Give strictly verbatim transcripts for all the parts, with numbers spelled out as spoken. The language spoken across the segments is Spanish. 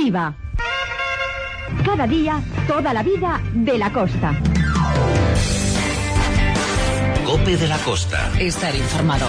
Viva. Cada día, toda la vida de la costa. COPE de la Costa. Estar informado.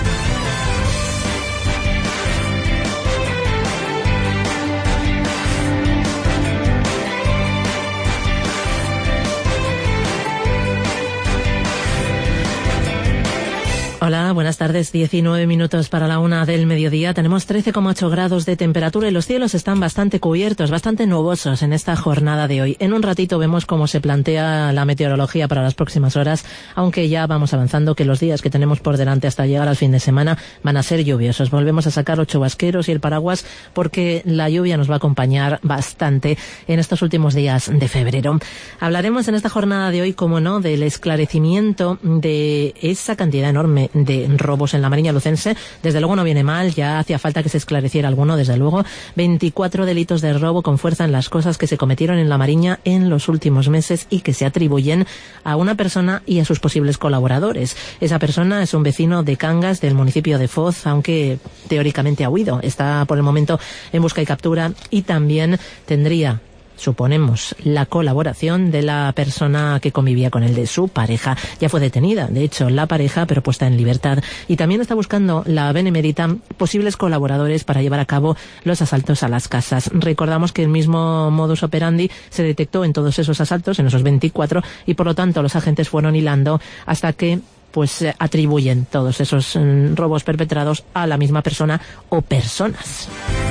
Hola, buenas tardes. diecinueve minutos para la una del mediodía. Tenemos trece coma ocho grados de temperatura y los cielos están bastante cubiertos, bastante nubosos en esta jornada de hoy. En un ratito vemos cómo se plantea la meteorología para las próximas horas, aunque ya vamos avanzando que los días que tenemos por delante hasta llegar al fin de semana van a ser lluviosos. Volvemos a sacar los chubasqueros y el paraguas porque la lluvia nos va a acompañar bastante en estos últimos días de febrero. Hablaremos en esta jornada de hoy, como no, del esclarecimiento de esa cantidad enorme de robos en la Mariña lucense. Desde luego no viene mal, ya hacía falta que se esclareciera alguno, desde luego. veinticuatro delitos de robo con fuerza en las cosas que se cometieron en la Mariña en los últimos meses y que se atribuyen a una persona y a sus posibles colaboradores. Esa persona es un vecino de Cangas, del municipio de Foz, aunque teóricamente ha huido. Está por el momento en busca y captura y también tendría, suponemos, la colaboración de la persona que convivía con él, de su pareja. Ya fue detenida, de hecho, la pareja, pero puesta en libertad. Y también está buscando la Benemérita posibles colaboradores para llevar a cabo los asaltos a las casas. Recordamos que el mismo modus operandi se detectó en todos esos asaltos, en esos veinticuatro, y por lo tanto los agentes fueron hilando hasta que pues atribuyen todos esos mm, robos perpetrados a la misma persona o personas.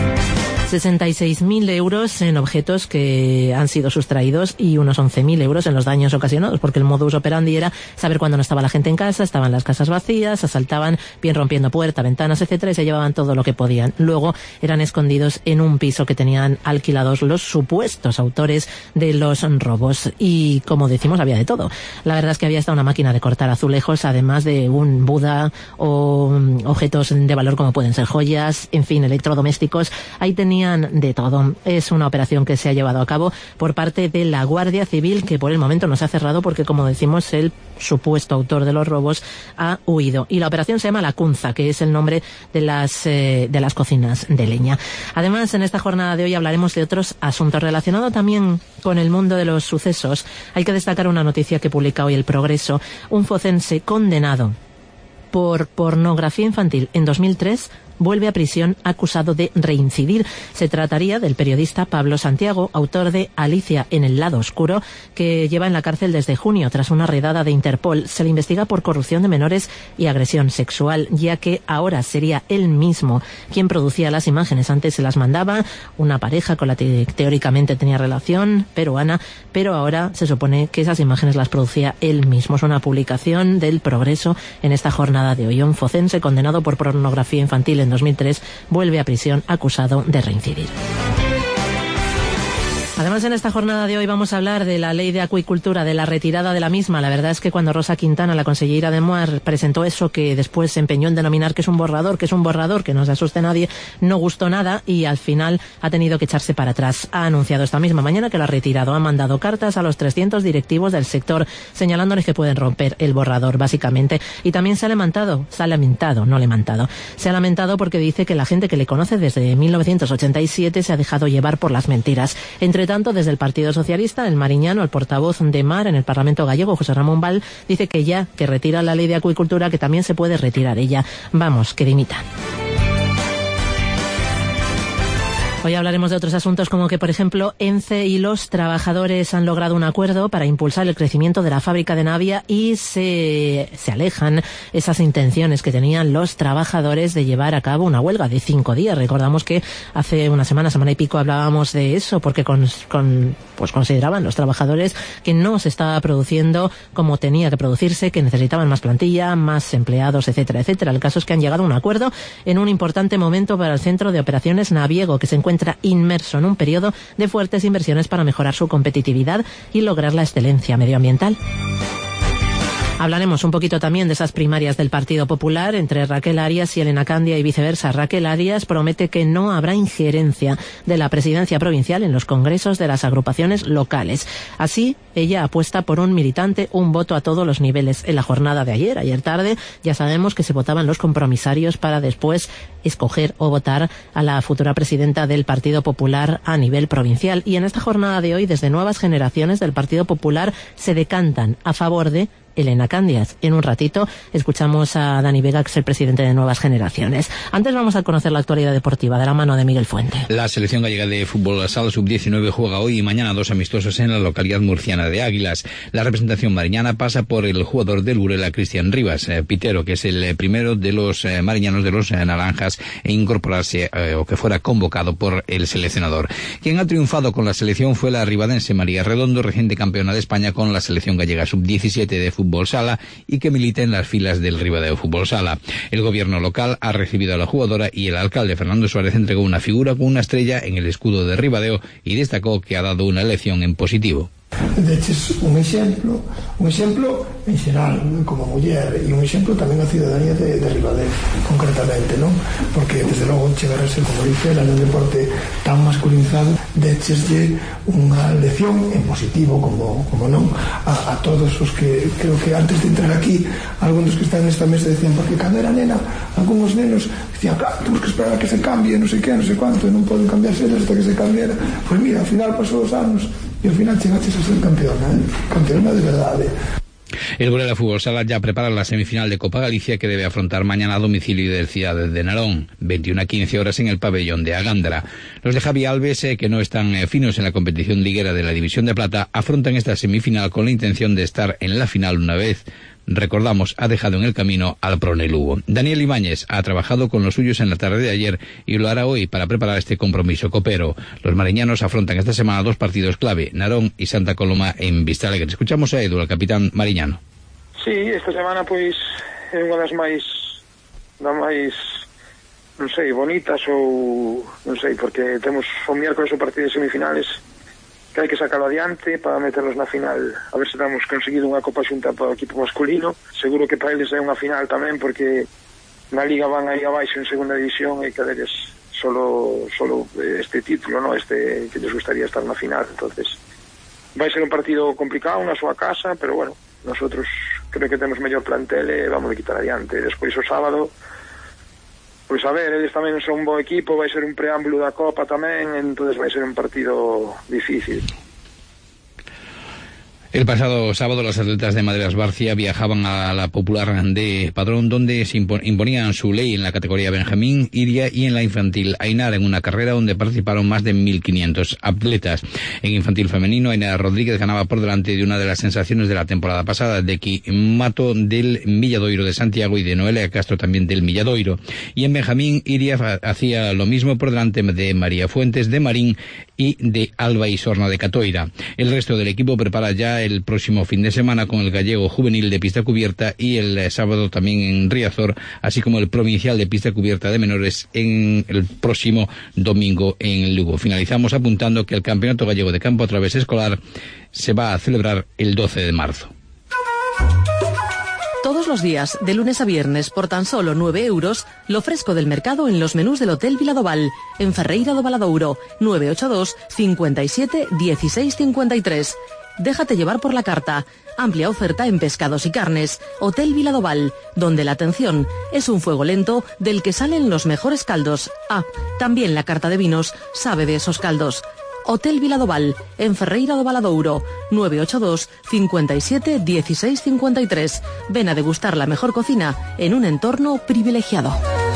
sesenta y seis mil euros en objetos que han sido sustraídos y unos once mil euros en los daños ocasionados, porque el modus operandi era saber cuándo no estaba la gente en casa, estaban las casas vacías, asaltaban bien rompiendo puertas, ventanas, etcétera, y se llevaban todo lo que podían. Luego eran escondidos en un piso que tenían alquilados los supuestos autores de los robos. Y como decimos, había de todo. La verdad es que había hasta una máquina de cortar azulejos, además de un Buda o um, objetos de valor como pueden ser joyas, en fin, electrodomésticos. Ahí tenía de todo. Es una operación que se ha llevado a cabo por parte de la Guardia Civil, que por el momento no se ha cerrado porque, como decimos, el supuesto autor de los robos ha huido. Y la operación se llama La Cunza, que es el nombre de las eh, de las cocinas de leña. Además, en esta jornada de hoy hablaremos de otros asuntos relacionados también con el mundo de los sucesos. Hay que destacar una noticia que publica hoy El Progreso. Un focense condenado por pornografía infantil en dos mil tres vuelve a prisión acusado de reincidir. Se trataría del periodista Pablo Santiago, autor de Alicia en el lado oscuro, que lleva en la cárcel desde junio tras una redada de Interpol. Se le investiga por corrupción de menores y agresión sexual, ya que ahora sería él mismo quien producía las imágenes. Antes se las mandaba una pareja con la que teóricamente tenía relación, peruana, pero ahora se supone que esas imágenes las producía él mismo. Es una publicación del Progreso en esta jornada de hoy. Un focense condenado por pornografía infantil en dos mil tres vuelve a prisión acusado de reincidir. Además, en esta jornada de hoy vamos a hablar de la ley de acuicultura, de la retirada de la misma. La verdad es que cuando Rosa Quintana, la consellera de Mar, presentó eso que después se empeñó en denominar que es un borrador, que es un borrador, que no se asuste nadie, no gustó nada y al final ha tenido que echarse para atrás. Ha anunciado esta misma mañana que lo ha retirado. Ha mandado cartas a los trescientos directivos del sector señalándoles que pueden romper el borrador, básicamente. Y también se ha lamentado, se ha lamentado, no lamentado, se ha lamentado porque dice que la gente que le conoce desde mil novecientos ochenta y siete se ha dejado llevar por las mentiras. Entre tanto, desde el Partido Socialista, el mariñano, el portavoz de Mar en el Parlamento gallego, José Ramón Val, dice que ya que retira la ley de acuicultura, que también se puede retirar ella. Vamos, que dimitan. Hoy hablaremos de otros asuntos como que, por ejemplo, ENCE y los trabajadores han logrado un acuerdo para impulsar el crecimiento de la fábrica de Navia y se, se alejan esas intenciones que tenían los trabajadores de llevar a cabo una huelga de cinco días. Recordamos que hace una semana, semana y pico hablábamos de eso porque con, con, pues consideraban los trabajadores que no se estaba produciendo como tenía que producirse, que necesitaban más plantilla, más empleados, etcétera, etcétera. El caso es que han llegado a un acuerdo en un importante momento para el Centro de Operaciones Naviego, que se encuentra encuentra inmerso en un periodo de fuertes inversiones para mejorar su competitividad y lograr la excelencia medioambiental. Hablaremos un poquito también de esas primarias del Partido Popular entre Raquel Arias y Elena Candia y viceversa. Raquel Arias promete que no habrá injerencia de la presidencia provincial en los congresos de las agrupaciones locales. Así, ella apuesta por un militante, un voto a todos los niveles. En la jornada de ayer, ayer tarde, ya sabemos que se votaban los compromisarios para después escoger o votar a la futura presidenta del Partido Popular a nivel provincial. Y en esta jornada de hoy, desde Nuevas Generaciones del Partido Popular se decantan a favor de Elena Candias. En un ratito escuchamos a Dani Vega, que es el presidente de Nuevas Generaciones. Antes vamos a conocer la actualidad deportiva de la mano de Miguel Fuente. La selección gallega de fútbol sala sub diecinueve juega hoy y mañana dos amistosos en la localidad murciana de Águilas. La representación mariñana pasa por el jugador del Burela, Cristian Rivas, eh, Pitero, que es el eh, primero de los eh, mariñanos de los eh, naranjas en incorporarse eh, o que fuera convocado por el seleccionador. Quien ha triunfado con la selección fue la ribadense María Redondo, reciente campeona de España con la selección gallega sub diecisiete de fútbol Fútbol Sala y que milita en las filas del Ribadeo Fútbol Sala. El gobierno local ha recibido a la jugadora y el alcalde Fernando Suárez entregó una figura con una estrella en el escudo de Ribadeo y destacó que ha dado una elección en positivo. Deches un exemplo, un exemplo en xeral como muller e un exemplo tamén a ciudadanía de, de Ribadeo concretamente, non? Porque desde logo chegar a ser, como dice, en un deporte tan masculinizado, decheslle unha lección en positivo, como, como non, a, a todos os que creo que antes de entrar aquí algúns que están nesta mesa decían, porque cando era nena algúns nenos decían, claro, temos que esperar a que se cambie, non sei que, non sei cuánto, e non poden cambiarse hasta que se cambiara. Pois mira, ao final pasou os anos y al final llegaste a ser campeona, ¿eh? Campeona de verdad. ¿eh? El Burela Fútbol Sala ya prepara la semifinal de Copa Galicia que debe afrontar mañana a domicilio del Cidade de Narón, veintiuna a quince horas en el pabellón de Agándara. Los de Javi Alves, eh, que no están eh, finos en la competición liguera de la División de Plata, afrontan esta semifinal con la intención de estar en la final una vez. Recordamos, ha dejado en el camino al Prone Lugo. Daniel Ibáñez ha trabajado con los suyos en la tarde de ayer y lo hará hoy para preparar este compromiso copero. Los mariñanos afrontan esta semana dos partidos clave, Narón y Santa Coloma en Vistalegre. Escuchamos a Edu, el capitán mariñano. Sí, esta semana pois é unha das máis das máis non sei, bonitas ou non sei, porque temos o miércoles o partido de semifinales que hai que sacarlo adiante para meternos na final, a ver se damos conseguido unha copa xunta para o equipo masculino. Seguro que para eles é unha final tamén, porque na liga van aí abaixo en segunda división e que deles solo, solo este título, no, este que les gustaría estar na final. Entonces vai ser un partido complicado na súa casa, pero bueno, nosotros creo que temos mellor plantel e vamos a quitar adiante. Despois o sábado, pois a ver, eles tamén son un bo equipo, vai ser un preámbulo da Copa tamén, entonces vai ser un partido difícil. El pasado sábado los atletas de Madrid Barcia viajaban a la Popular de Padrón, donde se imponían su ley en la categoría Benjamín, Iria y en la infantil Ainara, en una carrera donde participaron más de mil quinientos atletas. En infantil femenino, Ainara Rodríguez ganaba por delante de una de las sensaciones de la temporada pasada, de Mato del Milladoiro de Santiago y de Noelia Castro también del Milladoiro. Y en Benjamín, Iria hacía lo mismo por delante de María Fuentes de Marín y de Alba y Sorna de Catoira. El resto del equipo prepara ya el próximo fin de semana con el gallego juvenil de pista cubierta y el eh, sábado también en Riazor, así como el provincial de pista cubierta de menores en el próximo domingo en Lugo. Finalizamos apuntando que el Campeonato Gallego de Campo a través escolar se va a celebrar el doce de marzo. Todos los días, de lunes a viernes, por tan solo nueve euros, lo fresco del mercado en los menús del Hotel Viladoval, en Ferreira do Valadouro, nueve ocho dos, cincuenta y siete, dieciséis cincuenta y tres. Déjate llevar por la carta. Amplia oferta en pescados y carnes. Hotel Viladoval, donde la atención es un fuego lento del que salen los mejores caldos. Ah, también la carta de vinos sabe de esos caldos. Hotel Viladoval, en Ferreira do Valadouro, nueve ocho dos, cincuenta y siete, dieciséis cincuenta y tres. Ven a degustar la mejor cocina en un entorno privilegiado.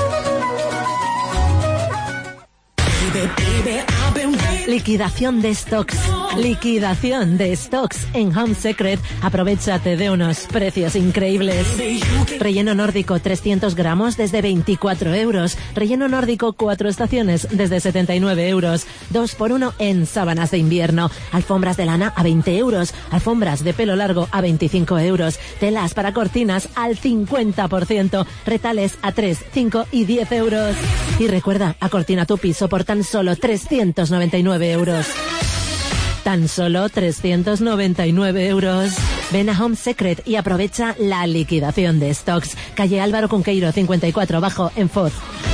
Liquidación de stocks. Liquidación de stocks. En Home Secret, aprovéchate de unos precios increíbles. Relleno nórdico trescientos gramos desde veinticuatro euros. Relleno nórdico cuatro estaciones desde setenta y nueve euros. dos por uno en sábanas de invierno. Alfombras de lana a veinte euros. Alfombras de pelo largo a veinticinco euros. Telas para cortinas al cincuenta por ciento. Retales a tres, cinco y diez euros. Y recuerda, acortina tu piso por tan solo trescientos noventa y nueve euros. tan solo trescientos noventa y nueve euros. Ven a Home Secret y aprovecha la liquidación de stocks. Calle Álvaro Cunqueiro, cincuenta y cuatro, Bajo, en Foz.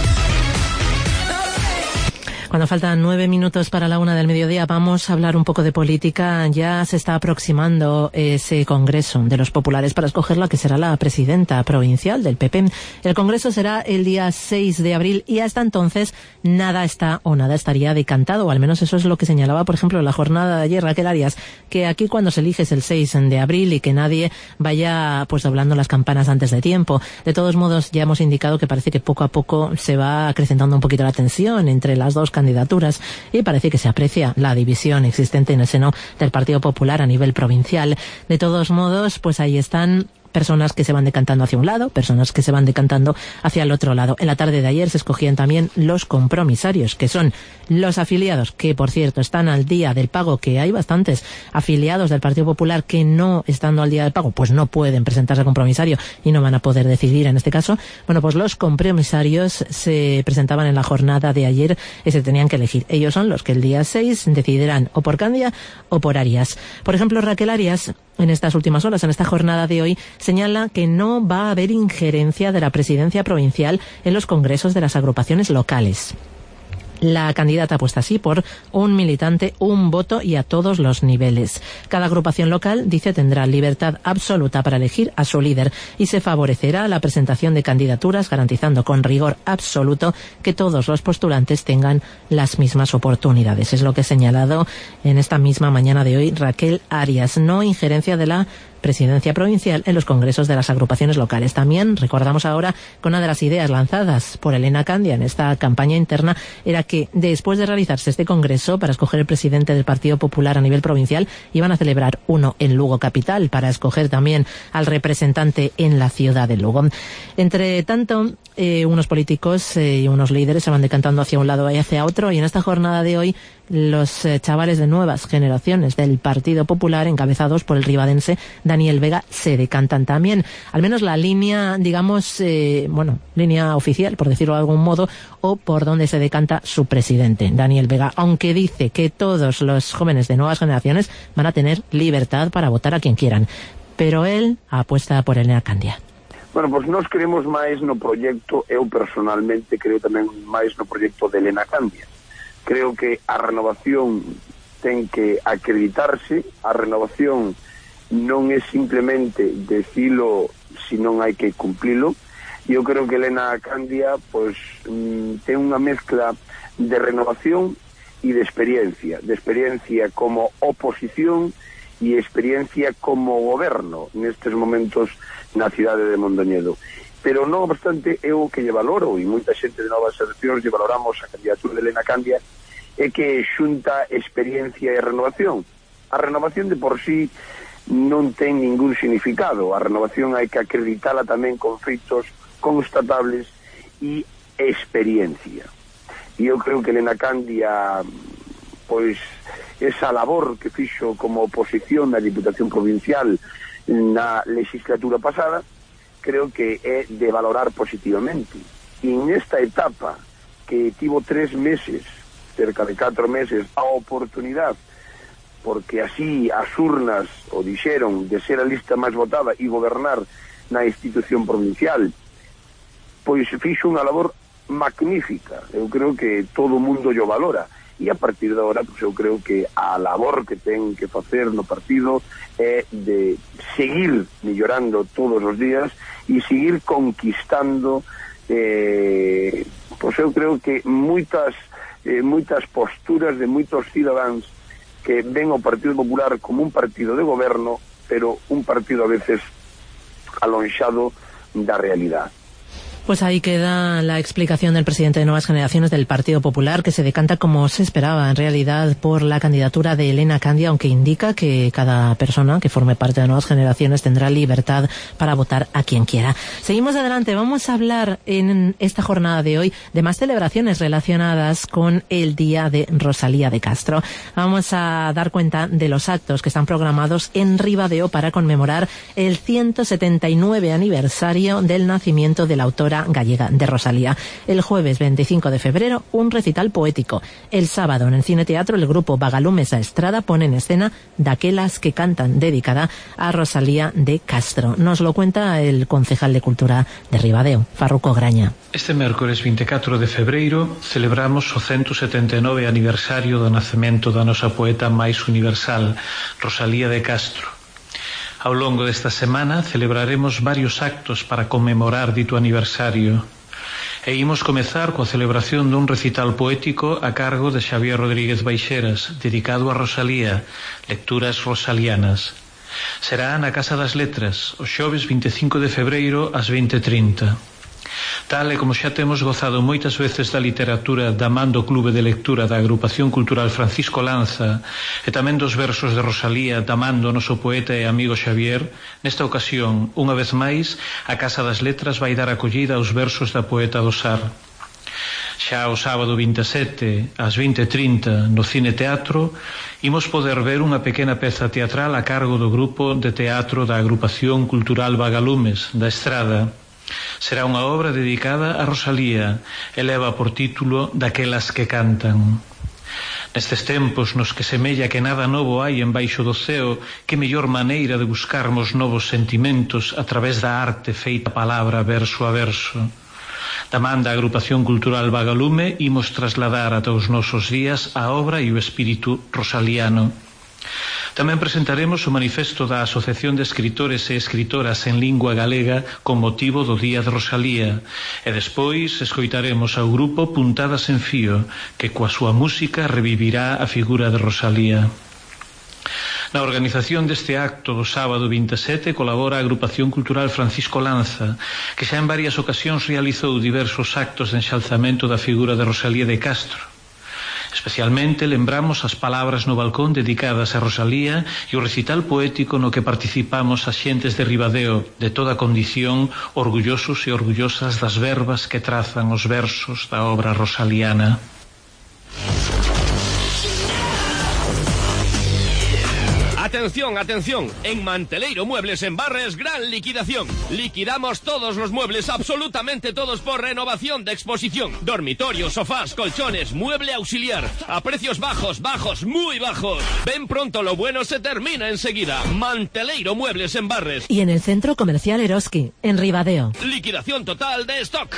Cuando faltan nueve minutos para la una del mediodía, vamos a hablar un poco de política. Ya se está aproximando ese congreso de los populares para escoger la que será la presidenta provincial del P P. El congreso será el día seis de abril y hasta entonces nada está o nada estaría decantado, o al menos eso es lo que señalaba, por ejemplo, la jornada de ayer Raquel Arias, que aquí cuando se elige es el seis de abril y que nadie vaya pues doblando las campanas antes de tiempo. De todos modos, ya hemos indicado que parece que poco a poco se va acrecentando un poquito la tensión entre las dos candidaturas y parece que se aprecia la división existente en el seno del Partido Popular a nivel provincial. De todos modos, pues ahí están personas que se van decantando hacia un lado, personas que se van decantando hacia el otro lado. En la tarde de ayer se escogían también los compromisarios, que son los afiliados, que por cierto están al día del pago, que hay bastantes afiliados del Partido Popular que no estando al día del pago, pues no pueden presentarse a compromisario y no van a poder decidir en este caso. Bueno, pues los compromisarios se presentaban en la jornada de ayer y se tenían que elegir. Ellos son los que el día seis decidirán o por Candia o por Arias. Por ejemplo, Raquel Arias, en estas últimas horas, en esta jornada de hoy, señala que no va a haber injerencia de la presidencia provincial en los congresos de las agrupaciones locales. La candidata apuesta así por un militante, un voto y a todos los niveles. Cada agrupación local, dice, tendrá libertad absoluta para elegir a su líder y se favorecerá la presentación de candidaturas garantizando con rigor absoluto que todos los postulantes tengan las mismas oportunidades. Es lo que ha señalado en esta misma mañana de hoy Raquel Arias. No injerencia de la presidencia provincial en los congresos de las agrupaciones locales. También recordamos ahora que una de las ideas lanzadas por Elena Candia en esta campaña interna era que después de realizarse este congreso para escoger el presidente del Partido Popular a nivel provincial, iban a celebrar uno en Lugo capital para escoger también al representante en la ciudad de Lugo. Entre tanto, eh, unos políticos eh, y unos líderes se van decantando hacia un lado y hacia otro, y en esta jornada de hoy los eh, chavales de nuevas generaciones del Partido Popular, encabezados por el ribadense Daniel Vega, se decantan también. Al menos la línea, digamos, eh, bueno, línea oficial, por decirlo de algún modo, o por donde se decanta su presidente, Daniel Vega, aunque dice que todos los jóvenes de nuevas generaciones van a tener libertad para votar a quien quieran. Pero él apuesta por Elena Candia. Bueno, pois nós queremos máis no proxecto, eu personalmente creo tamén máis no proxecto de Elena Candia. Creo que a renovación ten que acreditarse, a renovación non é simplemente decilo, senón hai que cumplilo. E eu creo que Elena Candia pois ten unha mezcla de renovación e de experiencia, de experiencia como oposición e experiencia como goberno nestes momentos na cidade de Mondoñedo. Pero non obstante, eu que lle valoro, e moita xente de Novas Eleccións lle valoramos a candidatura de Elena Candia, é que xunta experiencia e renovación. A renovación de por sí non ten ningún significado. A renovación hai que acreditala tamén con feitos constatables e experiencia. E eu creo que Elena Candia, pois, esa labor que fixo como oposición na Diputación Provincial na legislatura pasada, creo que é de valorar positivamente. E nesta etapa que tivo tres meses, cerca de catro meses, a oportunidade, porque así as urnas o dixeron, de ser a lista máis votada e gobernar na institución provincial, pois fixo unha labor magnífica. Eu creo que todo o mundo yo valora. E a partir de agora, pues, eu creo que a labor que ten que facer no partido é de seguir mellorando todos os días e seguir conquistando, eh, pues eu creo que moitas eh, moitas posturas de moitos cidadáns que ven o Partido Popular como un partido de goberno, pero un partido a veces alonxado da realidade. Pues ahí queda la explicación del presidente de Nuevas Generaciones del Partido Popular, que se decanta como se esperaba en realidad por la candidatura de Elena Candia, aunque indica que cada persona que forme parte de Nuevas Generaciones tendrá libertad para votar a quien quiera. Seguimos adelante, vamos a hablar en esta jornada de hoy de más celebraciones relacionadas con el Día de Rosalía de Castro. Vamos a dar cuenta de los actos que están programados en Ribadeo para conmemorar el ciento setenta y nueve aniversario del nacimiento de la autora ópera gallega de Rosalía. El jueves veinticinco de febrero, un recital poético. El sábado, en el Cine Teatro, el grupo Vagalumes a Estrada pone en escena Daquelas que cantan, dedicada a Rosalía de Castro. Nos lo cuenta el concejal de Cultura de Ribadeo, Farruco Graña. Este mércores veinticuatro de febreiro celebramos o ciento setenta e nove aniversario do nacemento da nosa poeta máis universal, Rosalía de Castro. Ao longo desta semana celebraremos varios actos para conmemorar dito aniversario. E imos comezar coa celebración dun recital poético a cargo de Xavier Rodríguez Baixeras, dedicado a Rosalía, lecturas rosalianas. Será na Casa das Letras, o xoves veinticinco de febreiro ás veinte e trinta. Tal e como xa temos gozado moitas veces da literatura da man do Clube de Lectura da Agrupación Cultural Francisco Lanza e tamén dos versos de Rosalía da man do noso poeta e amigo Xavier, nesta ocasión, unha vez máis, a Casa das Letras vai dar acollida aos versos da poeta do Sar. Xa o sábado vinte e sete, ás veinte e trinta, no Cine Teatro, imos poder ver unha pequena peza teatral a cargo do grupo de teatro da Agrupación Cultural Vagalumes, da Estrada. Será unha obra dedicada a Rosalía e leva por título Daquelas que cantan. Nestes tempos nos que semella que nada novo hai embaixo do ceo, que mellor maneira de buscarmos novos sentimentos a través da arte feita palabra verso a verso. Da man da Agrupación Cultural Vagalume imos trasladar ata os nosos días a obra e o espírito rosaliano. Tamén presentaremos o manifesto da Asociación de Escritores e Escritoras en Lingua Galega con motivo do Día de Rosalía e despois escoitaremos ao grupo Puntadas en Fío, que coa súa música revivirá a figura de Rosalía. Na organización deste acto do sábado vinte e sete colabora a Agrupación Cultural Francisco Lanza, que xa en varias ocasións realizou diversos actos de enxalzamento da figura de Rosalía de Castro. Especialmente lembramos as palabras no balcón dedicadas a Rosalía e o recital poético no que participamos as xentes de Ribadeo de toda condición, orgullosos e orgullosas das verbas que trazan os versos da obra rosaliana. Atención, atención, en Manteleiro Muebles en Barres, gran liquidación. Liquidamos todos los muebles, absolutamente todos, por renovación de exposición. Dormitorios, sofás, colchones, mueble auxiliar, a precios bajos, bajos, muy bajos. Ven pronto, lo bueno se termina enseguida. Manteleiro Muebles en Barres. Y en el Centro Comercial Eroski, en Ribadeo. Liquidación total de stock.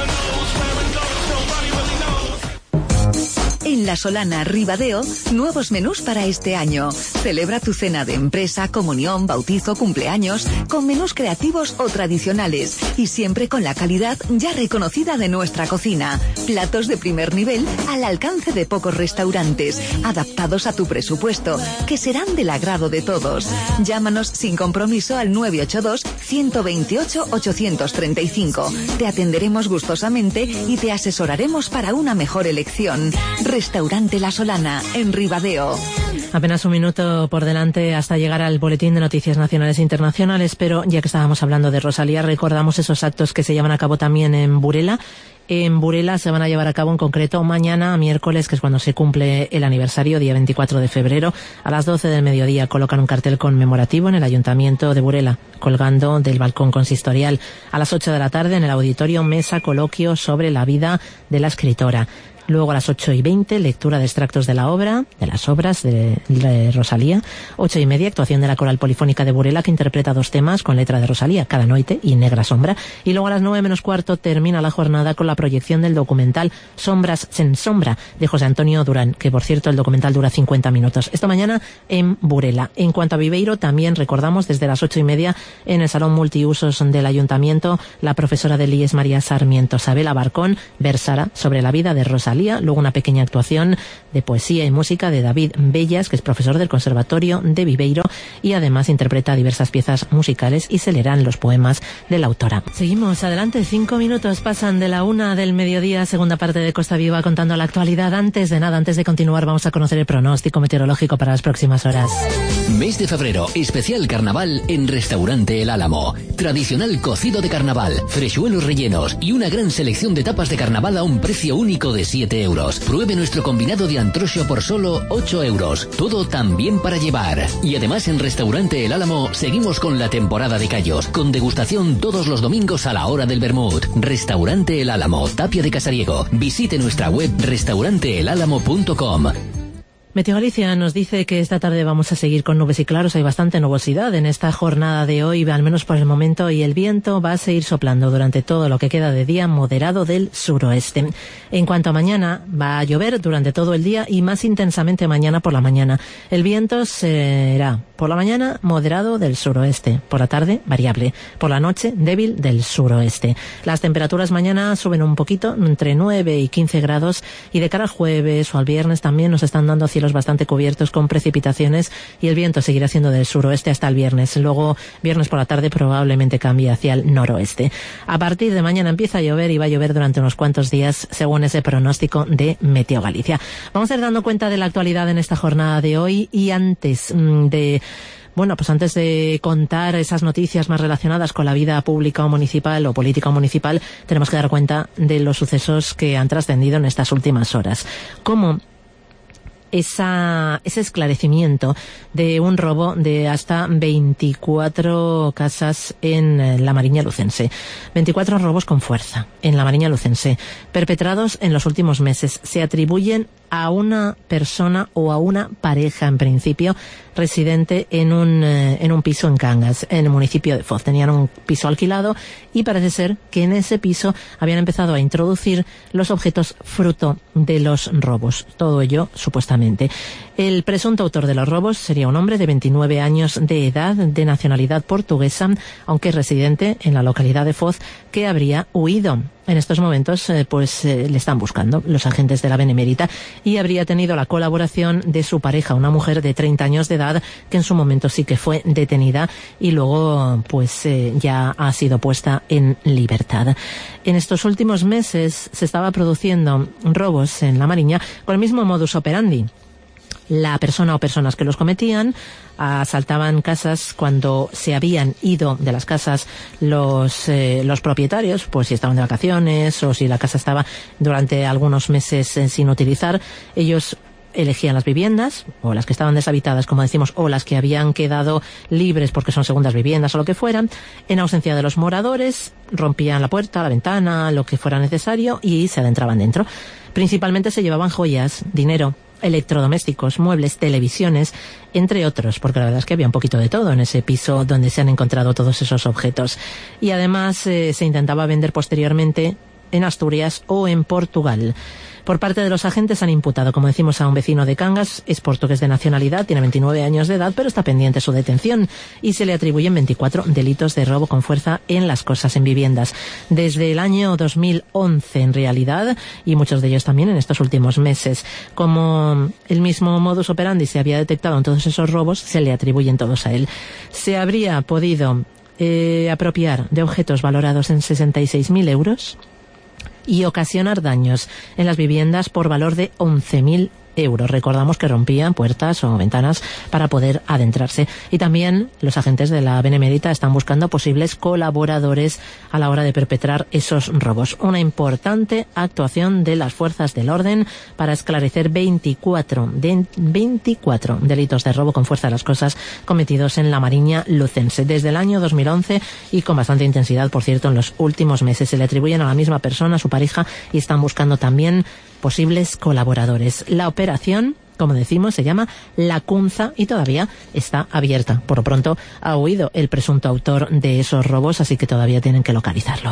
En La Solana, Ribadeo, nuevos menús para este año. Celebra tu cena de empresa, comunión, bautizo, cumpleaños, con menús creativos o tradicionales y siempre con la calidad ya reconocida de nuestra cocina. Platos de primer nivel al alcance de pocos restaurantes, adaptados a tu presupuesto, que serán del agrado de todos. Llámanos sin compromiso al nueve ocho dos, uno dos ocho, ocho tres cinco. Te atenderemos gustosamente y te asesoraremos para una mejor elección. Restaurante La Solana, en Ribadeo. Apenas un minuto por delante hasta llegar al boletín de noticias nacionales e internacionales, pero ya que estábamos hablando de Rosalía, recordamos esos actos que se llevan a cabo también en Burela. En Burela se van a llevar a cabo en concreto mañana, miércoles, que es cuando se cumple el aniversario, día veinticuatro de febrero, a las doce del mediodía. Colocan un cartel conmemorativo en el Ayuntamiento de Burela, colgando del balcón consistorial. A las ocho de la tarde, en el auditorio, mesa coloquio sobre la vida de la escritora. Luego a las ocho y veinte, lectura de extractos de la obra, de las obras de, de Rosalía. Ocho y media, actuación de la Coral Polifónica de Burela, que interpreta dos temas con letra de Rosalía, Cada Noite y Negra Sombra. Y luego a las nueve menos cuarto termina la jornada con la proyección del documental Sombras sen sombra, de José Antonio Durán, que por cierto el documental dura cincuenta minutos. Esta mañana en Burela. En cuanto a Viveiro, también recordamos desde las ocho y media en el Salón Multiusos del Ayuntamiento, la profesora del I E S María Sarmiento Sabela Barcón versará sobre la vida de Rosalía. Luego una pequeña actuación de poesía y música de David Bellas, que es profesor del Conservatorio de Viveiro y además interpreta diversas piezas musicales y se leerán los poemas de la autora. Seguimos adelante, cinco minutos pasan de la una del mediodía, segunda parte de Costa Viva contando la actualidad. Antes de nada, antes de continuar, vamos a conocer el pronóstico meteorológico para las próximas horas. Mes de febrero, especial carnaval en Restaurante El Álamo. Tradicional cocido de carnaval, frechuelos rellenos y una gran selección de tapas de carnaval a un precio único de siete siete euros. Pruebe nuestro combinado de antroxo por solo ocho euros. Todo también para llevar. Y además en Restaurante El Álamo seguimos con la temporada de callos, con degustación todos los domingos a la hora del vermut. Restaurante El Álamo, Tapia de Casariego. Visite nuestra web restaurante el álamo punto com. Meteo Galicia nos dice que esta tarde vamos a seguir con nubes y claros. Hay bastante nubosidad en esta jornada de hoy, al menos por el momento, y el viento va a seguir soplando durante todo lo que queda de día, moderado del suroeste. En cuanto a mañana, va a llover durante todo el día y más intensamente mañana por la mañana. El viento será por la mañana moderado del suroeste, por la tarde variable, por la noche débil del suroeste. Las temperaturas mañana suben un poquito, entre nueve y quince grados, y de cara al jueves o al viernes también nos están dando cielos bastante cubiertos con precipitaciones, y el viento seguirá siendo del suroeste hasta el viernes. Luego, viernes por la tarde probablemente cambie hacia el noroeste. A partir de mañana empieza a llover y va a llover durante unos cuantos días, según ese pronóstico de Meteo Galicia. Vamos a ir dando cuenta de la actualidad en esta jornada de hoy, y antes de... Bueno, pues antes de contar esas noticias más relacionadas con la vida pública o municipal o política o municipal, tenemos que dar cuenta de los sucesos que han trascendido en estas últimas horas. Como Esa, ese esclarecimiento de un robo de hasta veinticuatro casas en la Mariña Lucense. veinticuatro robos con fuerza en la Mariña Lucense, perpetrados en los últimos meses. Se atribuyen a una persona o a una pareja, en principio, residente en un, eh, en un piso en Cangas, en el municipio de Foz. Tenían un piso alquilado y parece ser que en ese piso habían empezado a introducir los objetos fruto de los robos. Todo ello, supuestamente. El presunto autor de los robos sería un hombre de veintinueve años de edad, de nacionalidad portuguesa, aunque residente en la localidad de Foz, que habría huido. En estos momentos, eh, pues eh, le están buscando los agentes de la Benemérita, y habría tenido la colaboración de su pareja, una mujer de treinta años de edad, que en su momento sí que fue detenida y luego pues eh, ya ha sido puesta en libertad. En estos últimos meses se estaba produciendo robos en la Mariña con el mismo modus operandi. La persona o personas que los cometían asaltaban casas cuando se habían ido de las casas los eh, los propietarios, pues si estaban de vacaciones o si la casa estaba durante algunos meses eh, sin utilizar. Ellos elegían las viviendas, o las que estaban deshabitadas, como decimos, o las que habían quedado libres porque son segundas viviendas o lo que fueran. En ausencia de los moradores, rompían la puerta, la ventana, lo que fuera necesario, y se adentraban dentro. Principalmente se llevaban joyas, dinero, electrodomésticos, muebles, televisiones, entre otros, porque la verdad es que había un poquito de todo en ese piso donde se han encontrado todos esos objetos. Y además eh, se intentaba vender posteriormente en Asturias o en Portugal. Por parte de los agentes han imputado, como decimos, a un vecino de Cangas. Es portugués de nacionalidad, tiene veintinueve años de edad, pero está pendiente su detención, y se le atribuyen veinticuatro delitos de robo con fuerza en las cosas, en viviendas. Desde el año dos mil once, en realidad, y muchos de ellos también en estos últimos meses. Como el mismo modus operandi se había detectado en todos esos robos, se le atribuyen todos a él. Se habría podido eh, apropiar de objetos valorados en sesenta y seis mil euros y ocasionar daños en las viviendas por valor de once mil euros. Recordamos que rompían puertas o ventanas para poder adentrarse. Y también los agentes de la Benemérita están buscando posibles colaboradores a la hora de perpetrar esos robos. Una importante actuación de las fuerzas del orden para esclarecer veinticuatro, de, veinticuatro delitos de robo con fuerza de las cosas cometidos en la Mariña Lucense desde el año dos mil once, y con bastante intensidad, por cierto, en los últimos meses. Se le atribuyen a la misma persona, a su pareja, y están buscando también posibles colaboradores. La operación, como decimos, se llama La Cunza y todavía está abierta. Por lo pronto ha huido el presunto autor de esos robos, así que todavía tienen que localizarlo.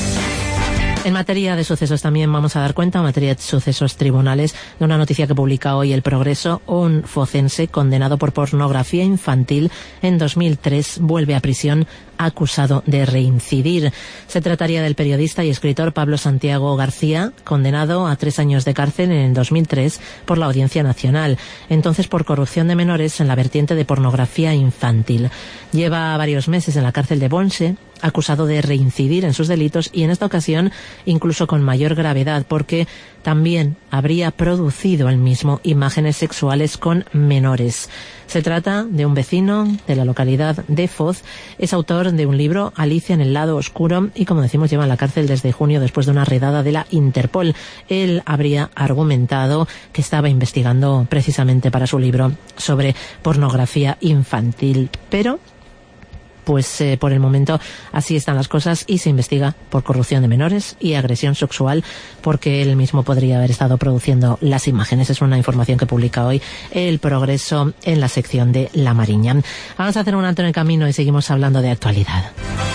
En materia de sucesos también vamos a dar cuenta, en materia de sucesos tribunales, de una noticia que publica hoy El Progreso. Un focense condenado por pornografía infantil en dos mil tres vuelve a prisión acusado de reincidir. Se trataría del periodista y escritor Pablo Santiago García, condenado a tres años de cárcel en el dos mil tres por la Audiencia Nacional, entonces por corrupción de menores en la vertiente de pornografía infantil. Lleva varios meses en la cárcel de Bonse acusado de reincidir en sus delitos y en esta ocasión incluso con mayor gravedad, porque también habría producido el mismo imágenes sexuales con menores. Se trata de un vecino de la localidad de Foz, es autor de un libro, Alicia en el lado oscuro, y como decimos lleva en la cárcel desde junio después de una redada de la Interpol. Él habría argumentado que estaba investigando precisamente para su libro sobre pornografía infantil, pero pues eh, por el momento así están las cosas y se investiga por corrupción de menores y agresión sexual porque él mismo podría haber estado produciendo las imágenes. Es una información que publica hoy El Progreso en la sección de La Mariña. Vamos a hacer un alto en el camino y seguimos hablando de actualidad.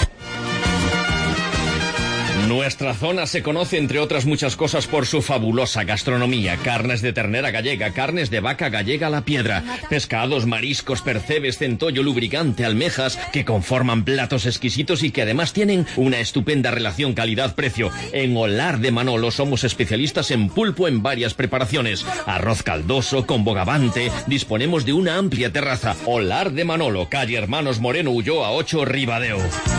Nuestra zona se conoce, entre otras muchas cosas, por su fabulosa gastronomía. Carnes de ternera gallega, carnes de vaca gallega a la piedra, pescados, mariscos, percebes, centollo, lubricante, almejas, que conforman platos exquisitos y que además tienen una estupenda relación calidad-precio. En Olar de Manolo somos especialistas en pulpo en varias preparaciones. Arroz caldoso, con bogavante, disponemos de una amplia terraza. Olar de Manolo, calle Hermanos Moreno Ulloa ocho, Ribadeo.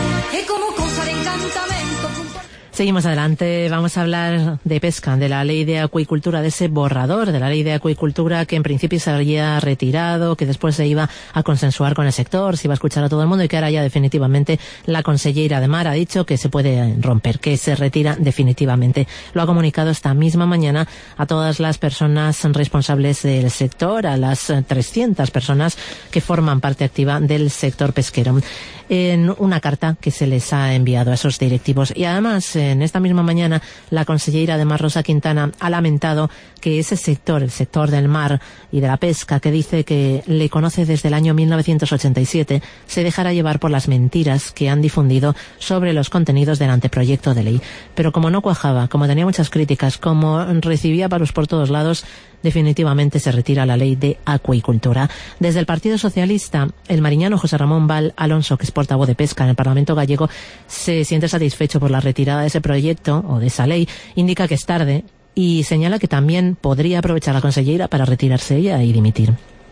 Seguimos adelante, vamos a hablar de pesca, de la ley de acuicultura, de ese borrador de la ley de acuicultura que en principio se había retirado, que después se iba a consensuar con el sector, se iba a escuchar a todo el mundo y que ahora ya definitivamente la consellera de Mar ha dicho que se puede romper, que se retira definitivamente. Lo ha comunicado esta misma mañana a todas las personas responsables del sector, a las trescientas personas que forman parte activa del sector pesquero, en una carta que se les ha enviado a esos directivos. Y además, en esta misma mañana, la consellera de Mar, Rosa Quintana, ha lamentado que ese sector, el sector del mar y de la pesca, que dice que le conoce desde el año mil novecientos ochenta y siete, se dejará llevar por las mentiras que han difundido sobre los contenidos del anteproyecto de ley. Pero como no cuajaba, como tenía muchas críticas, como recibía palos por todos lados, definitivamente se retira la ley de acuicultura. Desde el Partido Socialista, el mariñano José Ramón Val Alonso, que es portavoz de pesca en el Parlamento gallego, se siente satisfecho por la retirada de ese proyecto o de esa ley. Indica que es tarde y señala que también podría aprovechar la consellera para retirarse ella y dimitir.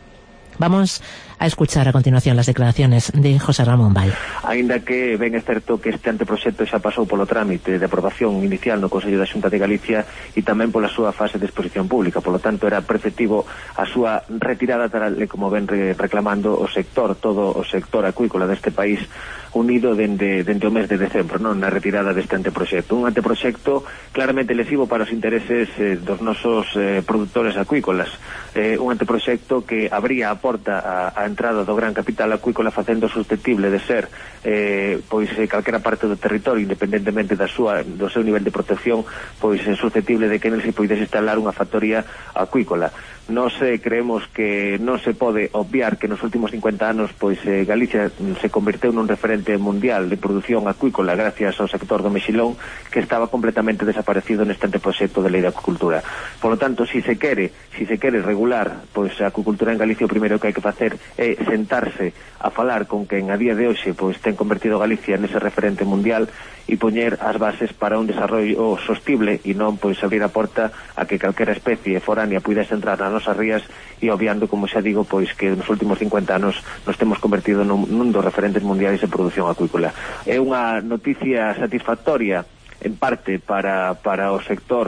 Vamos a escuchar a continuación las declaraciones de José Ramón Val. Ainda que ben é certo que este anteproxecto xa pasou polo trámite de aprobación inicial no Consello da Xunta de Galicia e tamén pola súa fase de exposición pública, polo tanto era preceptivo a súa retirada tal como ven reclamando o sector, todo o sector acuícola deste país unido dende, dende o mes de decembro, non, na retirada deste anteproxecto. Un anteproxecto claramente lesivo para os intereses eh, dos nosos eh, produtores acuícolas. Eh, un anteproxecto que abría a porta a, a entrada do gran capital acuícola facendo susceptible de ser eh, pois eh, calquera parte do territorio, independentemente da súa, do seu nivel de protección, pois é susceptible de que nel se poidese instalar unha factoría acuícola. Nos eh, creemos que non se pode obviar que nos últimos cincuenta anos pois eh, Galicia se converteu nun referente mundial de produción acuícola gracias ao sector do mexilón, que estaba completamente desaparecido neste anteproxecto de lei de acuicultura. Por lo tanto, si se quere, si se quere regular pois a acuicultura en Galicia, o primeiro que hai que facer é sentarse a falar con quen a día de hoxe pois ten convertido Galicia nese referente mundial e poñer as bases para un desarrollo sostible e non pois abrir a porta a que calquera especie foránea puidese entrar nas nosas rías e obviando, como xa digo, pois que nos últimos cincuenta anos nos temos convertido nun, nun dos referentes mundiais de produción acuícola. É unha noticia satisfactoria en parte para, para o sector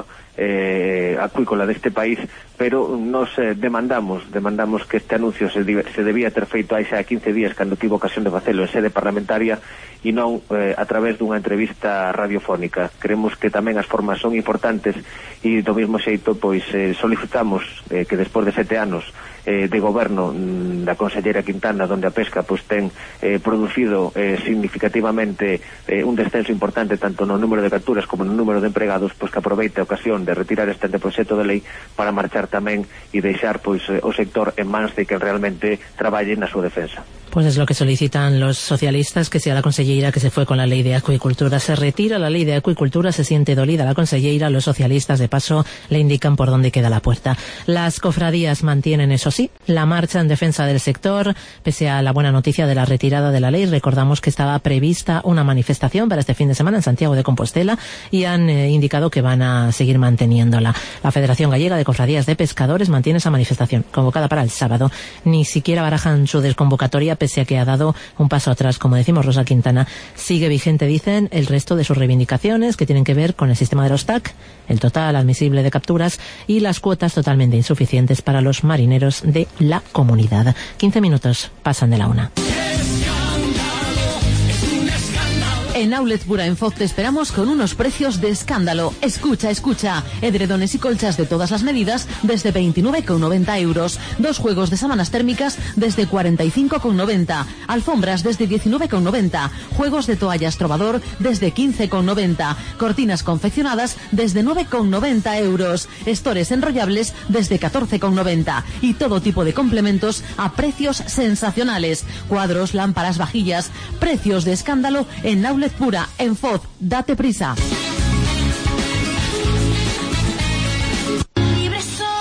eh, acuícola deste país, pero nos eh, demandamos demandamos que este anuncio se, se debía ter feito hai xa quince días cando tivo ocasión de facelo en sede parlamentaria e non eh, a través dunha entrevista radiofónica. Creemos que tamén as formas son importantes e do mesmo xeito pois eh, solicitamos eh, que despois de sete anos eh, de goberno mm, da consellera Quintana, donde a pesca pois ten eh, producido eh, significativamente eh, un descenso importante tanto no número de capturas como no número de empregados, pois que aproveite a ocasión de retirar este anteproxecto de lei para marchar tamén e deixar pois o sector en mans de que realmente traballe na súa defensa. Pues es lo que solicitan los socialistas, que sea la consellera que se fue con la ley de acuicultura. Se retira la ley de acuicultura, se siente dolida la consellera, los socialistas de paso le indican por dónde queda la puerta. Las cofradías mantienen, eso sí, la marcha en defensa del sector, pese a la buena noticia de la retirada de la ley. Recordamos que estaba prevista una manifestación para este fin de semana en Santiago de Compostela y han eh, indicado que van a seguir manteniéndola. La Federación Gallega de Cofradías de Pescadores mantiene esa manifestación, convocada para el sábado. Ni siquiera barajan su desconvocatoria, pese a que ha dado un paso atrás, como decimos Rosa Quintana. Sigue vigente, dicen, el resto de sus reivindicaciones que tienen que ver con el sistema de los T A C, el total admisible de capturas y las cuotas totalmente insuficientes para los marineros de la comunidad. quince minutos pasan de la una. En Outlet Pura en Foz te esperamos con unos precios de escándalo. Escucha, escucha. Edredones y colchas de todas las medidas desde veintinueve con noventa euros. Dos juegos de sábanas térmicas desde cuarenta y cinco con noventa. Alfombras desde diecinueve con noventa. Juegos de toallas Trovador desde quince con noventa. Cortinas confeccionadas desde nueve con noventa euros. Estores enrollables desde catorce con noventa. Y todo tipo de complementos a precios sensacionales. Cuadros, lámparas, vajillas. Precios de escándalo en Outlet Pura en Foz. Date prisa. Libre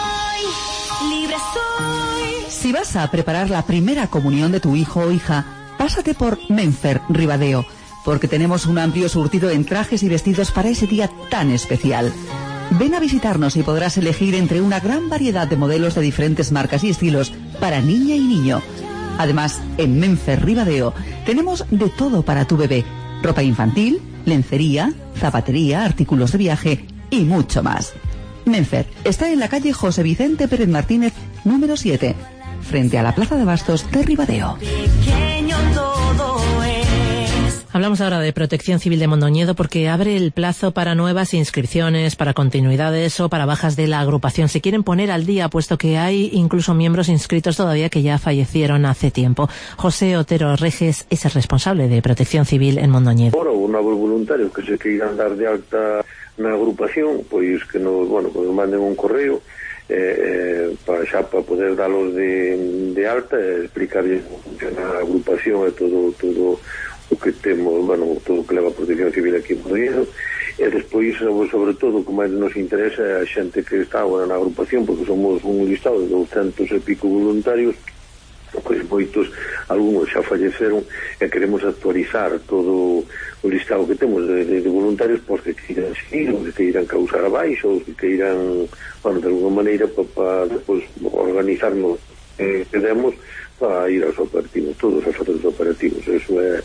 soy, libre soy. Si vas a preparar la primera comunión de tu hijo o hija, pásate por Menfer Ribadeo, porque tenemos un amplio surtido en trajes y vestidos para ese día tan especial. Ven a visitarnos y podrás elegir entre una gran variedad de modelos de diferentes marcas y estilos para niña y niño. Además, en Menfer Ribadeo tenemos de todo para tu bebé: ropa infantil, lencería, zapatería, artículos de viaje y mucho más. Menfer está en la calle José Vicente Pérez Martínez, número siete, frente a la Plaza de Bastos de Ribadeo. Pequeño todo es. Hablamos ahora de Protección Civil de Mondoñedo porque abre el plazo para nuevas inscripciones, para continuidades o para bajas de la agrupación. Se quieren poner al día, puesto que hay incluso miembros inscritos todavía que ya fallecieron hace tiempo. José Otero Reges es el responsable de Protección Civil en Mondoñedo. Ahora, os novos voluntarios que se queiran dar de alta na agrupación, pois que nos, bueno, pues nos manden un correo eh, eh, para xa para poder dalos de, de alta, e explicarles como funciona a agrupación e todo todo o que temos, bueno, todo o que leva a Protección Civil aquí en Mondoñedo. E despois, sobre todo, o que máis nos interesa é a xente que está agora na agrupación, porque somos un listado de douscentos e pico voluntarios, pois moitos, algúns xa falleceron, e queremos actualizar todo o listado que temos de, de, de voluntarios, pois que queiran seguir, os que queiran causar abaixo, os que queiran, bueno, de alguma maneira, para pa, depois organizarnos eh, que demos para ir aos operativos, todos os fatores operativos. Eso é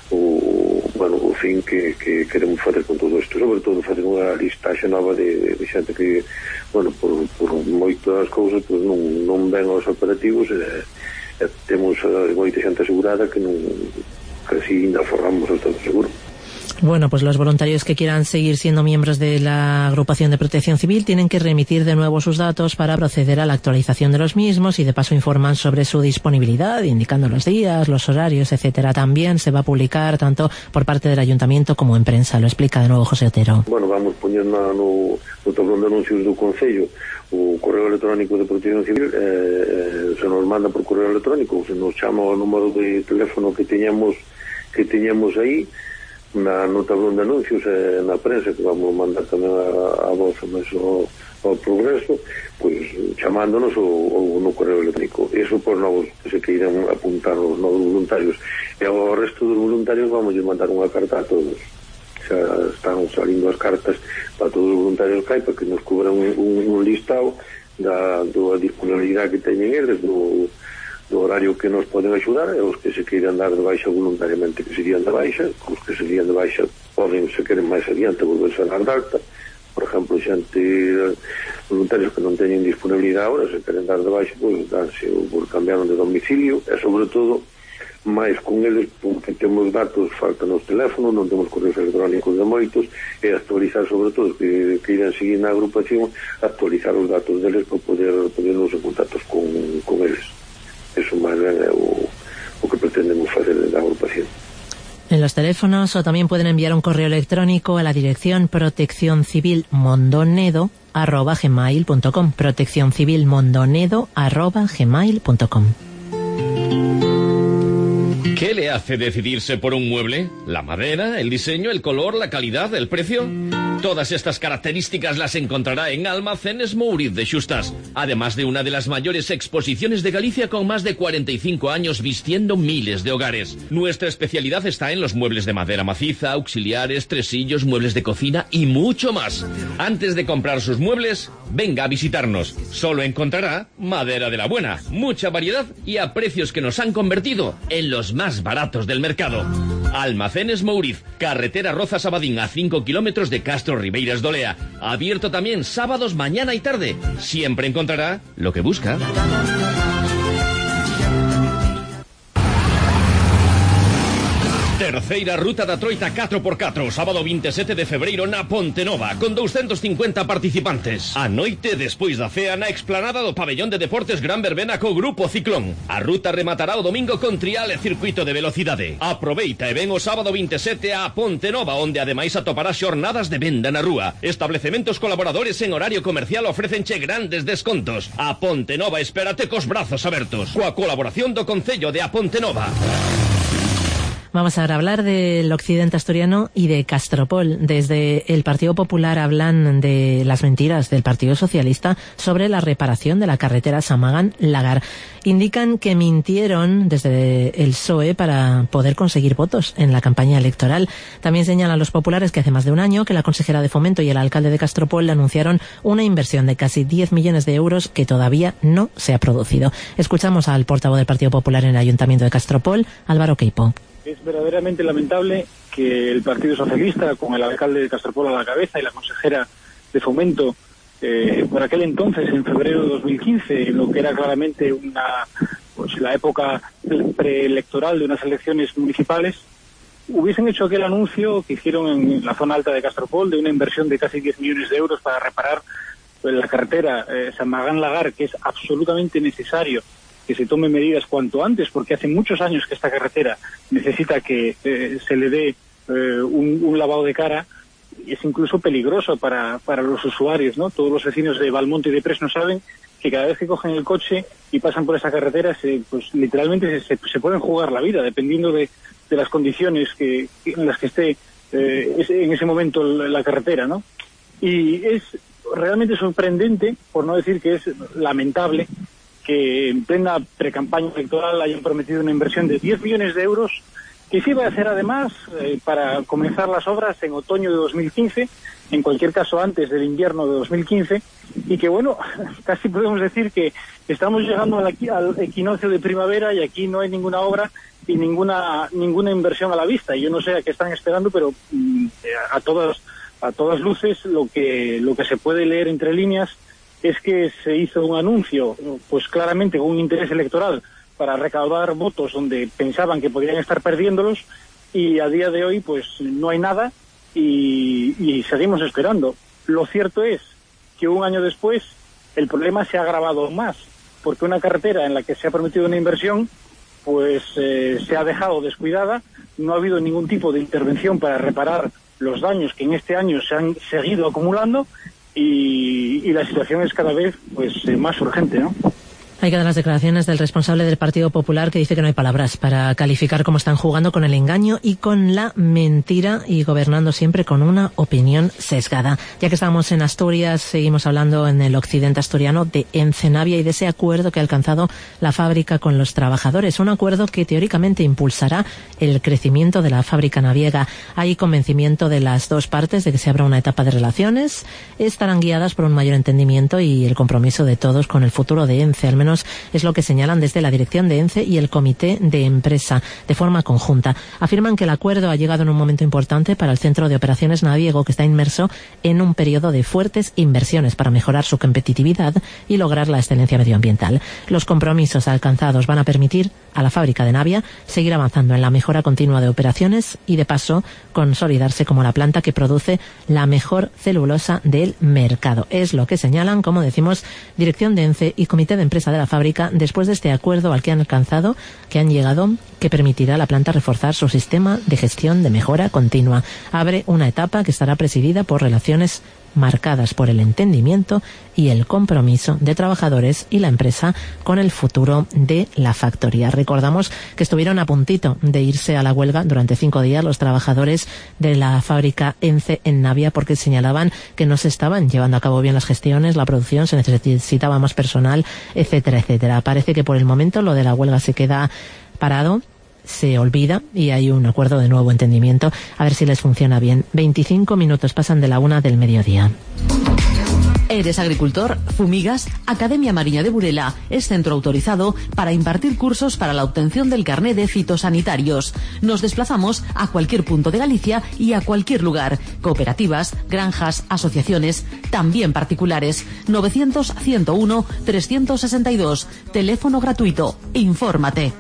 o, bueno, o fin que, que queremos fazer con todo isto, sobre todo fazer unha listaxe nova de, de xente que, bueno, por, por moitas cousas, pues, non, non ven aos operativos, e, e temos a, moita xente asegurada que non, que así ainda forramos o estado seguro. Bueno, pues los voluntarios que quieran seguir siendo miembros de la agrupación de Protección Civil tienen que remitir de nuevo sus datos para proceder a la actualización de los mismos, y de paso informan sobre su disponibilidad, indicando los días, los horarios, etcétera. También se va a publicar tanto por parte del ayuntamiento como en prensa. Lo explica de nuevo José Otero. Bueno, vamos poñer no, no tablón de anuncios do Concello o correo electrónico de Protección Civil, eh, se nos manda por correo electrónico, se nos chama o número de teléfono que teñamos que teñamos aí na, no tablón de anuncios e na prensa, que vamos mandar tamén a, a voz máis ao, ao progreso, pois chamándonos ou, ou no correo electrónico. Eso por novos que se queiran apuntar os novos voluntarios, e ao resto dos voluntarios vamos a mandar unha carta a todos. Xa están salindo as cartas para todos os voluntarios que hai, para que nos cubran un, un, un listado da, da disponibilidade que teñen eles, do do horario que nos poden axudar, e os que se queiran dar de baixa voluntariamente que serían de baixa, os que serían de baixa poden, se queren máis adiante, volverse a dar de alta. Por exemplo, xente voluntarios que non teñen disponibilidade ahora, se queren dar de baixa, pois danse por cambiaron de domicilio, e sobre todo máis con eles, porque temos datos, faltan os teléfonos, non temos correos electrónicos de moitos, e actualizar sobre todo que queiran seguir na agrupación, actualizar os datos deles para poder ponernos en contactos con, con eles. Eso máis ben é o, o que pretendemos facer da agrupación. En los teléfonos, o también pueden enviar un correo electrónico a la dirección proteccioncivilmondonedo arroba gmail punto com, proteccioncivilmondonedo arroba gmail punto com. ¿Qué le hace decidirse por un mueble? ¿La madera, el diseño, el color, la calidad, el precio? Todas estas características las encontrará en Almacenes Mouriz de Xustas, además de una de las mayores exposiciones de Galicia con más de cuarenta y cinco años vistiendo miles de hogares. Nuestra especialidad está en los muebles de madera maciza, auxiliares, tresillos, muebles de cocina y mucho más. Antes de comprar sus muebles, Venga a visitarnos. Solo encontrará madera de la buena, mucha variedad y a precios que nos han convertido en los más baratos del mercado. Almacenes Mouriz, carretera Rozas-Abadín, a cinco kilómetros de Castro Ribeiras de Olea. Abierto también sábados mañana y tarde. Siempre encontrará lo que busca. Terceira ruta da Troita catro por catro, sábado vinte e sete de febreiro na Ponte Nova, con doscientos cincuenta participantes. A noite, despois da cea, na explanada do Pabellón de Deportes Gran Verbena co Grupo Ciclón. A ruta rematará o domingo con trial e circuito de velocidade. Aproveita e ven o sábado vinte e sete a Ponte Nova, onde ademais atoparás xornadas de venda na rúa. Establecementos colaboradores en horario comercial ofrécenche grandes descontos. A Ponte Nova espérate cos brazos abertos. Coa colaboración do Concello de A Ponte Nova. Vamos ahora a hablar del occidente asturiano y de Castropol. Desde el Partido Popular hablan de las mentiras del Partido Socialista sobre la reparación de la carretera Samagán-Lagar. Indican que mintieron desde el P S O E para poder conseguir votos en la campaña electoral. También señalan los populares que hace más de un año que la consejera de Fomento y el alcalde de Castropol anunciaron una inversión de casi diez millones de euros que todavía no se ha producido. Escuchamos al portavoz del Partido Popular en el Ayuntamiento de Castropol, Álvaro Queipo. Es verdaderamente lamentable que el Partido Socialista, con el alcalde de Castropol a la cabeza y la consejera de Fomento, eh, por aquel entonces, en febrero de dos mil quince, en lo que era claramente una, pues, la época preelectoral de unas elecciones municipales, hubiesen hecho aquel anuncio que hicieron en la zona alta de Castropol de una inversión de casi diez millones de euros para reparar pues, la carretera eh, Samagán-Lagar, que es absolutamente necesario que se tomen medidas cuanto antes, porque hace muchos años que esta carretera necesita que eh, se le dé eh, un, un lavado de cara. Es incluso peligroso para, para los usuarios, ¿no? Todos los vecinos de Valmonte y de Presno saben que cada vez que cogen el coche y pasan por esa carretera, se, pues literalmente se, se pueden jugar la vida, dependiendo de, de las condiciones que, en las que esté eh, ese, en ese momento la, la carretera, ¿no? Y es realmente sorprendente, por no decir que es lamentable, que en plena precampaña electoral hayan prometido una inversión de diez millones de euros que se iba a hacer además eh, para comenzar las obras en otoño de dos mil quince, en cualquier caso antes del invierno de dos mil quince, y que bueno, casi podemos decir que estamos llegando al, al equinoccio de primavera y aquí no hay ninguna obra y ninguna ninguna inversión a la vista. Yo no sé a qué están esperando, pero mm, a todas a todas luces lo que lo que se puede leer entre líneas es que se hizo un anuncio, pues claramente con un interés electoral para recaudar votos donde pensaban que podrían estar perdiéndolos, y a día de hoy pues no hay nada y, y seguimos esperando. Lo cierto es que un año después el problema se ha agravado aún más, porque una carretera en la que se ha prometido una inversión pues eh, se ha dejado descuidada, no ha habido ningún tipo de intervención para reparar los daños que en este año se han seguido acumulando. Y, y la situación es cada vez pues eh, más urgente, ¿no? Hay que dar las declaraciones del responsable del Partido Popular, que dice que no hay palabras para calificar cómo están jugando con el engaño y con la mentira, y gobernando siempre con una opinión sesgada. Ya que estamos en Asturias, seguimos hablando en el occidente asturiano de Ence Navia y de ese acuerdo que ha alcanzado la fábrica con los trabajadores. Un acuerdo que teóricamente impulsará el crecimiento de la fábrica naviega. Hay convencimiento de las dos partes de que se abra una etapa de relaciones. Estarán guiadas por un mayor entendimiento y el compromiso de todos con el futuro de Ence, al menos es lo que señalan desde la dirección de Ence y el comité de empresa de forma conjunta. Afirman que el acuerdo ha llegado en un momento importante para el Centro de Operaciones Naviego, que está inmerso en un periodo de fuertes inversiones para mejorar su competitividad y lograr la excelencia medioambiental. Los compromisos alcanzados van a permitir a la fábrica de Navia seguir avanzando en la mejora continua de operaciones y, de paso, consolidarse como la planta que produce la mejor celulosa del mercado. Es lo que señalan, como decimos, dirección de Ence y comité de empresa de la fábrica, después de este acuerdo al que han alcanzado, que han llegado, que permitirá a la planta reforzar su sistema de gestión de mejora continua. Abre una etapa que estará presidida por relaciones marcadas por el entendimiento y el compromiso de trabajadores y la empresa con el futuro de la factoría. Recordamos que estuvieron a puntito de irse a la huelga durante cinco días los trabajadores de la fábrica Ence en Navia, porque señalaban que no se estaban llevando a cabo bien las gestiones, la producción, se necesitaba más personal, etcétera, etcétera. Parece que por el momento lo de la huelga se queda parado, se olvida y hay un acuerdo de nuevo entendimiento. A ver si les funciona bien. veinticinco minutos pasan de la una del mediodía. ¿Eres agricultor? ¿Fumigas? Academia Mariña de Burela es centro autorizado para impartir cursos para la obtención del carné de fitosanitarios. Nos desplazamos a cualquier punto de Galicia y a cualquier lugar. Cooperativas, granjas, asociaciones, también particulares. novecientos, ciento uno, trescientos sesenta y dos. Teléfono gratuito. Infórmate.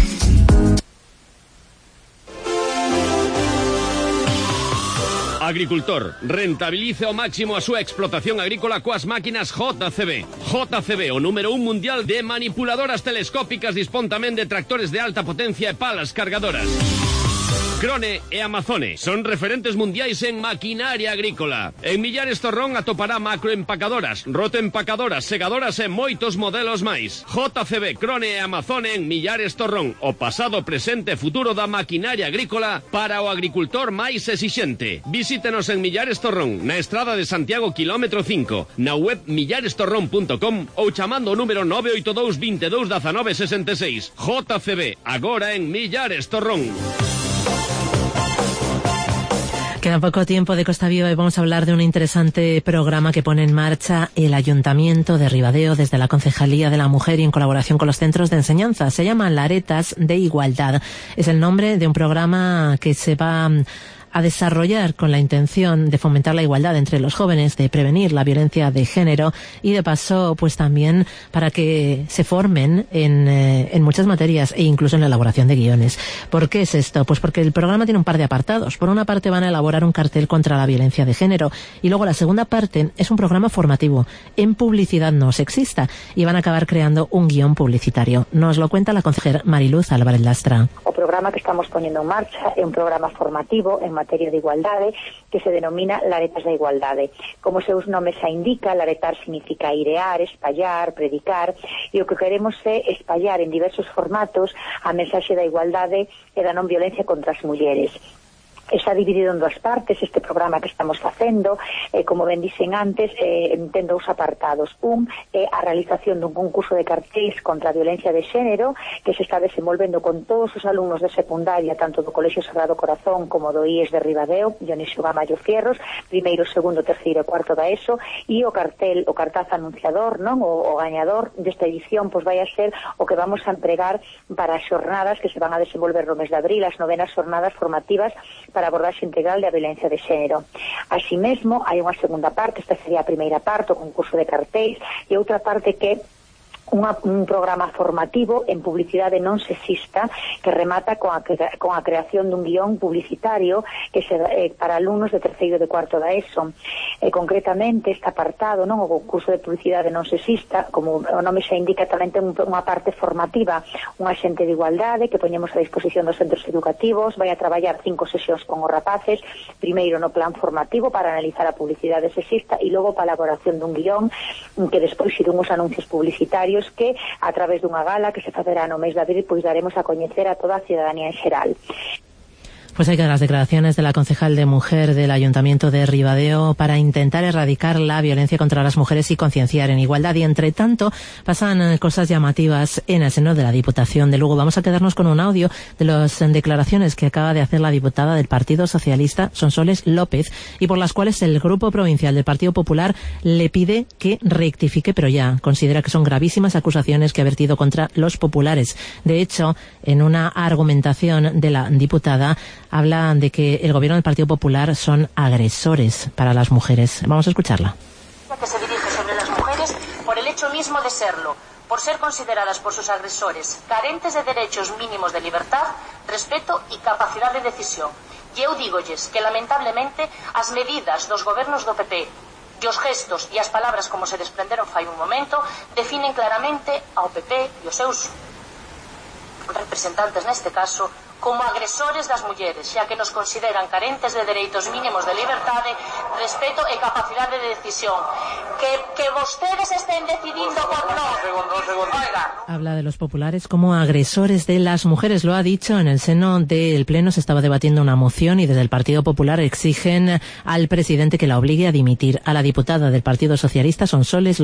Agricultor, rentabilice ao máximo a súa explotación agrícola coas máquinas J C B. J C B, o número un mundial de manipuladoras telescópicas, dispón tamén de tractores de alta potencia e palas cargadoras. Krone e Amazone son referentes mundiais en maquinaria agrícola. En Millares Torrón atopará macroempacadoras, rotoempacadoras, segadoras e moitos modelos máis. J C B, Krone e Amazone en Millares Torrón. O pasado, presente e futuro da maquinaria agrícola para o agricultor máis exixente. Visítenos en Millares Torrón, na estrada de Santiago, kilómetro cinco, na web millares torrón punto com ou chamando o número nove oito dous, veintidós, diecinueve, sesenta e seis. J C B, agora en Millares Torrón. Queda poco tiempo de Costa Viva y vamos a hablar de un interesante programa que pone en marcha el Ayuntamiento de Ribadeo desde la Concejalía de la Mujer y en colaboración con los centros de enseñanza. Se llama Laretas de Igualdad. Es el nombre de un programa que se va a desarrollar con la intención de fomentar la igualdad entre los jóvenes, de prevenir la violencia de género y de paso pues también para que se formen en, eh, en muchas materias e incluso en la elaboración de guiones. ¿Por qué es esto? Pues porque el programa tiene un par de apartados. Por una parte van a elaborar un cartel contra la violencia de género y luego la segunda parte es un programa formativo en publicidad no sexista y van a acabar creando un guión publicitario. Nos lo cuenta la consejera Mariluz Álvarez Lastra. O programa que estamos poniendo en marcha é un programa formativo en materia de igualdade que se denomina Laretas da Igualdade. Como seus nomes xa indica, laretar significa airear, espallar, predicar, e o que queremos é espallar en diversos formatos a mensaxe da igualdade e da non violencia contra as mulleres. Está dividido en dúas partes este programa que estamos facendo, eh, como ben dixen antes, eh, ten dous apartados. Un é eh, a realización dun concurso de cartéis contra a violencia de xénero que se está desenvolvendo con todos os alumnos de secundaria, tanto do Colexio Sagrado Corazón como do I E S de Ribadeo, Dionisio Gamallo Fierros, primeiro, segundo, terceiro e cuarto da ESO, e o cartel, o cartaz anunciador, non, o, o gañador desta edición, pois vai a ser o que vamos a empregar para as xornadas que se van a desenvolver no mes de abril, as novenas xornadas formativas para a abordaxe integral da violencia de xénero. Así mesmo, hai unha segunda parte, esta sería a primeira parte, o concurso de cartéis, e outra parte que Unha, un programa formativo en publicidade non sexista que remata con a, con a creación dun guión publicitario que se, eh, para alumnos de terceiro e de cuarto da ESO. Eh, concretamente, este apartado, non, o concurso de publicidade non sexista, como o nome xa indica, tamén ten unha parte formativa, un axente de igualdade que poñemos a disposición dos centros educativos, vai a traballar cinco sesións con os rapaces, primeiro no plan formativo para analizar a publicidade sexista e logo para a elaboración dun guión que despois irán uns anuncios publicitarios que a través dunha gala que se facerá no mes de abril pois daremos a coñecer a toda a ciudadanía en xeral. Pues hay que dar las declaraciones de la concejal de mujer del Ayuntamiento de Ribadeo para intentar erradicar la violencia contra las mujeres y concienciar en igualdad. Y entre tanto pasan cosas llamativas en el seno de la Diputación de Lugo. Vamos a quedarnos con un audio de las declaraciones que acaba de hacer la diputada del Partido Socialista, Sonsoles López, y por las cuales el Grupo Provincial del Partido Popular le pide que rectifique, pero ya considera que son gravísimas acusaciones que ha vertido contra los populares. De hecho, en una argumentación de la diputada, habla de que el gobierno del Partido Popular son agresores para las mujeres. Vamos a escucharla. Que se dirige sobre las mujeres por el hecho mismo de serlo, por ser consideradas por sus agresores carentes de derechos mínimos de libertad, respeto y capacidad de decisión. E eu dígolles que lamentablemente as medidas dos gobernos do P P e os gestos e as palabras como se desprenderon fai un momento definen claramente ao P P e os seus representantes neste caso como agresores das mulleres, xa que nos consideran carentes de dereitos mínimos de liberdade, respeto e capacidade de decisión. Que, que vostedes estén decidindo por nós. Habla de los populares como agresores de las mujeres. Lo ha dicho en el seno del Pleno. Se estaba debatiendo una moción y desde el Partido Popular exigen al presidente que la obligue a dimitir. A la diputada del Partido Socialista, Sonsoles